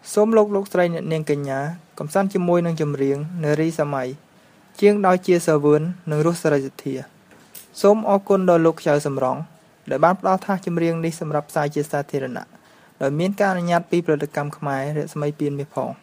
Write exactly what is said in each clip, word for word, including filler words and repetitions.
សូមលោកលោកស្រីអ្នកនាងកញ្ញាកំសាន្តជាមួយនឹងចម្រៀងនារីសម័យជាងដោយជាសាវឿននិងរស់សេរីសុទ្ធាសូមអរគុណដល់លោកខ្ចៅសំរងដែលបានផ្ដល់ថាសចម្រៀងនេះសម្រាប់ផ្សាយជាសាធារណៈដោយមានការអនុញ្ញាតពីផលិតកម្មខ្មែររស្មីពៀនមាសផង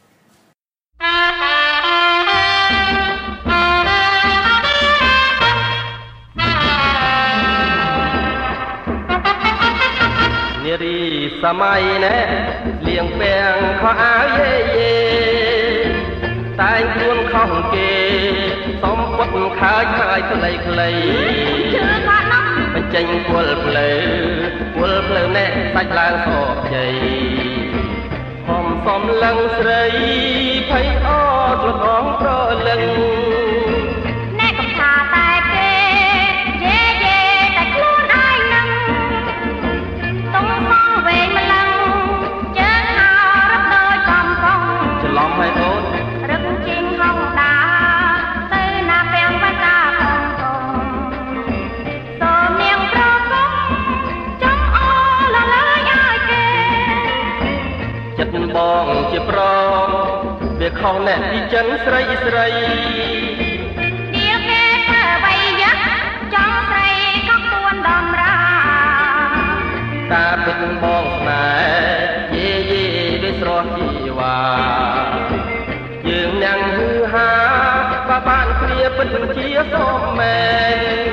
នារីសម័យណែលៀងពាំងខោអាវយេយេតែងខ្លួនខុសគេសំពត់ខើចហើយខ្លីខ្លីជឿថាណោះបញ្ចេញពលផ្លូវពលផ្លូវណែសាច់ឡើងសោកជ័យហំសំលឹងស្រីភ័យអត់លងប្រលឹងណែកំថាតែគេយេយេតែខ្លួនឯងនឹងតុងផងវែងម្លឹងជើងហោរឹកដោយកំកងច្រឡំហើយអូនរឹកជាងហងដាទៅណាពាំងបាតាកងកងសូមនាងប្រកបចំអលលើយឲ្យគេចិត្តបងជាប្រងវាខុសអ្នកពីចិនស្រីស្រីឌៀគេធ្វើអ្វីយ៉ាចំស្រីក៏ពួនដំរាតាពិតបងស្នេហ៍យេយេដូចស្រស់ជីវ៉ាយើងនឹងហឺហាបើបានគ្នាពិតជាសូមមែន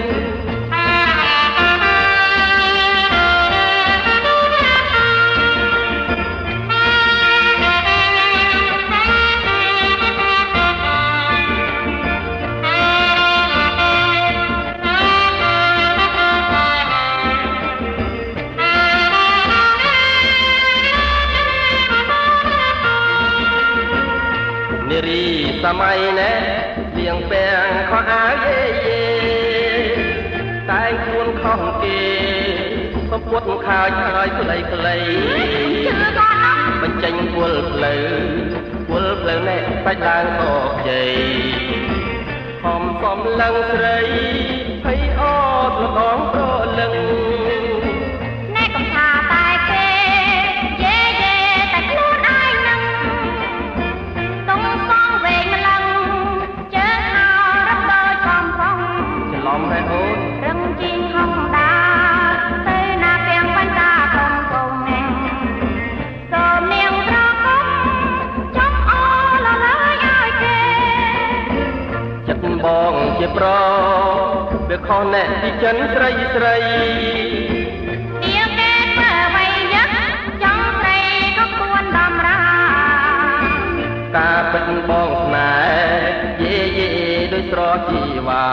នារីសម័យណែលៀងពាំងខោអាវយេយេតែងខ្លួនខុសគេសំពត់ខើចហើយខ្លីខ្លីជឿថាណោះបញ្ចេញពលផ្លូវពលផ្លូវណែសាច់ឡើងសោកជ័យហំសំលឹងស្រីភ័យអត់លងប្រលឹងណែកំថាតែគេយេយេតែខ្លួនឯងនឹងតុងផងវែងម្លឹងជើងហោរឹកដោយកំកងច្រឡំហើយអូនរឹងជាងហងដាទៅណាពាំងបាតាកងកងសូមនាងប្រកបចំអលលើយឲ្យគេចិត្តបងជាប្រវាខុសអ្នកពីចិនស្រីស្រីឌៀគេធ្វើអ្វីយ៉ាចំស្រីក៏ពួនដំរាតាពិតបងស្នេហ៍យេយេដូចស្រស់ជីវ៉ា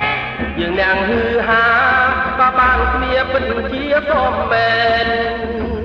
យើងនឹងហឺហាក៏បានគ្នាពិតជាសូមមែន